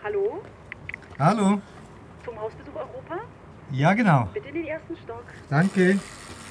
Hallo? Hallo? Zum Hausbesuch Europa? Ja, genau. Bitte in den ersten Stock. Danke.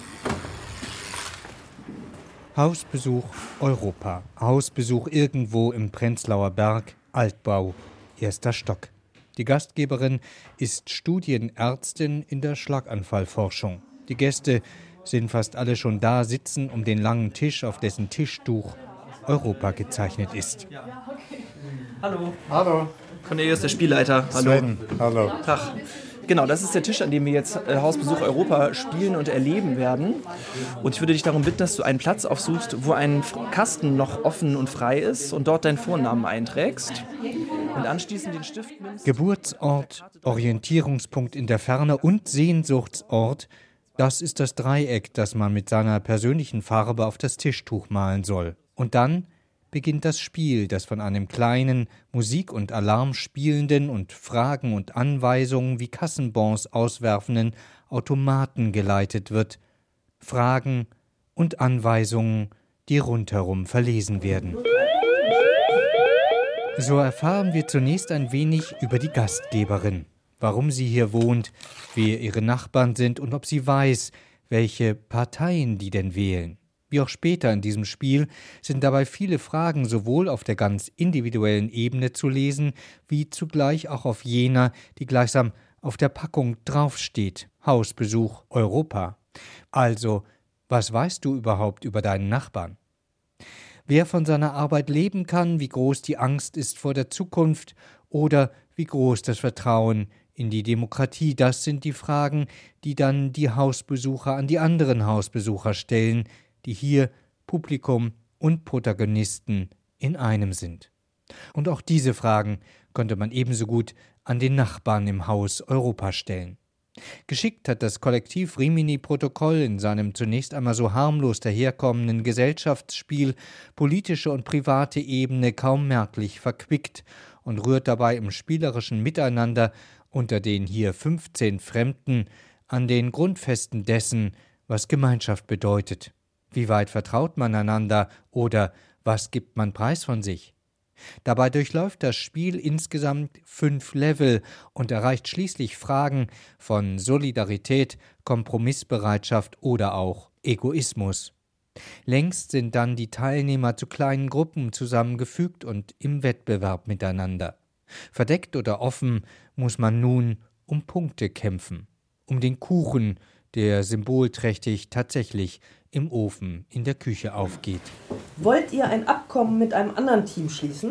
Hausbesuch Europa. Hausbesuch irgendwo im Prenzlauer Berg, Altbau, 1. Stock. Die Gastgeberin ist Studienärztin in der Schlaganfallforschung. Die Gäste sind fast alle schon da, sitzen um den langen Tisch, auf dessen Tischtuch Europa gezeichnet ist. Hallo. Hallo. Cornelius, der Spielleiter. Hallo. Sven. Hallo. Tag. Genau, das ist der Tisch, an dem wir jetzt Hausbesuch Europa spielen und erleben werden. Und ich würde dich darum bitten, dass du einen Platz aufsuchst, wo ein Kasten noch offen und frei ist und dort deinen Vornamen einträgst. Und anschließend den Stift nimmst. Geburtsort, Orientierungspunkt in der Ferne und Sehnsuchtsort, das ist das Dreieck, das man mit seiner persönlichen Farbe auf das Tischtuch malen soll. Und dann beginnt das Spiel, das von einem kleinen, Musik und Alarm spielenden und Fragen und Anweisungen wie Kassenbons auswerfenden Automaten geleitet wird. Fragen und Anweisungen, die rundherum verlesen werden. So erfahren wir zunächst ein wenig über die Gastgeberin, warum sie hier wohnt, wer ihre Nachbarn sind und ob sie weiß, welche Parteien die denn wählen. Wie auch später in diesem Spiel sind dabei viele Fragen sowohl auf der ganz individuellen Ebene zu lesen, wie zugleich auch auf jener, die gleichsam auf der Packung draufsteht. Hausbesuch Europa. Also, was weißt du überhaupt über deinen Nachbarn? Wer von seiner Arbeit leben kann, wie groß die Angst ist vor der Zukunft oder wie groß das Vertrauen in die Demokratie, das sind die Fragen, die dann die Hausbesucher an die anderen Hausbesucher stellen, die hier Publikum und Protagonisten in einem sind. Und auch diese Fragen könnte man ebenso gut an den Nachbarn im Haus Europa stellen. Geschickt hat das Kollektiv Rimini-Protokoll in seinem zunächst einmal so harmlos daherkommenden Gesellschaftsspiel politische und private Ebene kaum merklich verquickt und rührt dabei im spielerischen Miteinander unter den hier 15 Fremden an den Grundfesten dessen, was Gemeinschaft bedeutet. Wie weit vertraut man einander oder was gibt man preis von sich? Dabei durchläuft das Spiel insgesamt 5 Level und erreicht schließlich Fragen von Solidarität, Kompromissbereitschaft oder auch Egoismus. Längst sind dann die Teilnehmer zu kleinen Gruppen zusammengefügt und im Wettbewerb miteinander. Verdeckt oder offen muss man nun um Punkte kämpfen, um den Kuchen, der symbolträchtig tatsächlich im Ofen in der Küche aufgeht. Wollt ihr ein Abkommen mit einem anderen Team schließen?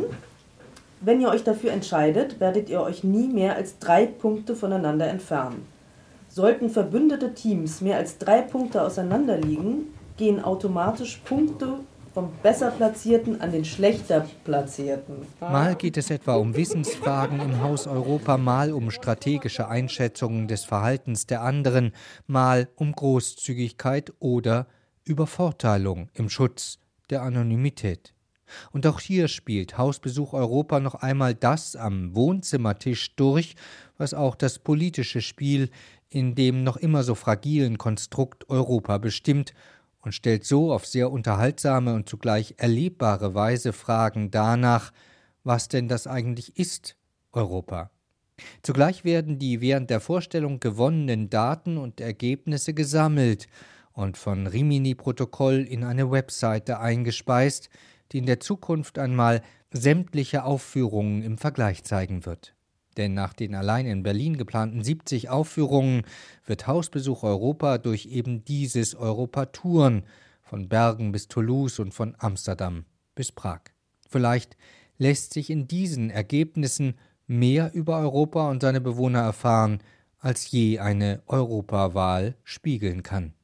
Wenn ihr euch dafür entscheidet, werdet ihr euch nie mehr als 3 Punkte voneinander entfernen. Sollten verbündete Teams mehr als 3 Punkte auseinander liegen, gehen automatisch Punkte vom besser Platzierten an den schlechter Platzierten. Mal geht es etwa um Wissensfragen im Haus Europa, mal um strategische Einschätzungen des Verhaltens der anderen, mal um Großzügigkeit oder Übervorteilung im Schutz der Anonymität. Und auch hier spielt Hausbesuch Europa noch einmal das am Wohnzimmertisch durch, was auch das politische Spiel in dem noch immer so fragilen Konstrukt Europa bestimmt und stellt so auf sehr unterhaltsame und zugleich erlebbare Weise Fragen danach, was denn das eigentlich ist, Europa. Zugleich werden die während der Vorstellung gewonnenen Daten und Ergebnisse gesammelt und von Rimini-Protokoll in eine Webseite eingespeist, die in der Zukunft einmal sämtliche Aufführungen im Vergleich zeigen wird. Denn nach den allein in Berlin geplanten 70 Aufführungen wird Hausbesuch Europa durch eben dieses Europa touren, von Bergen bis Toulouse und von Amsterdam bis Prag. Vielleicht lässt sich in diesen Ergebnissen mehr über Europa und seine Bewohner erfahren, als je eine Europawahl spiegeln kann.